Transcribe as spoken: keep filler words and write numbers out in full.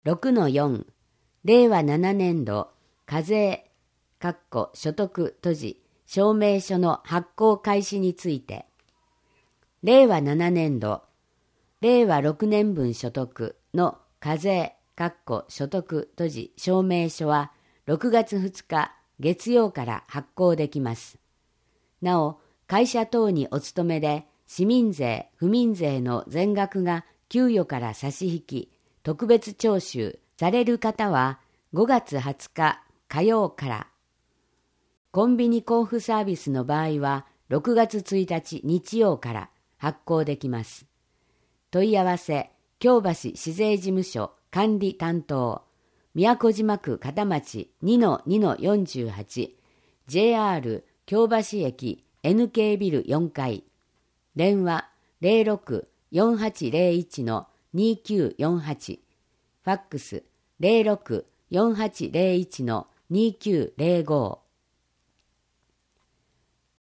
ろくのよん、れいわななねんど課税所得閉じ証明書の発行開始について、れいわななねんど、れいわろくねんぶん所得の課税所得閉じ証明書はろくがつふつか月曜から発行できます。なお、会社等にお勤めで市民税、府民税の全額が給与から差し引き、特別徴収される方はごがつはつか火曜から、コンビニ交付サービスの場合はろくがつついたち日曜から発行できます。問い合わせ、京橋市税事務所管理担当、宮古島区片町 にのにのよんじゅうはち、ジェイアール 京橋駅 エヌケー ビルよんかい、電話 ゼロろく よんはちゼロいち のにきゅうよんはち、ファックス ゼロろく よんはちゼロいち のにきゅうゼロご。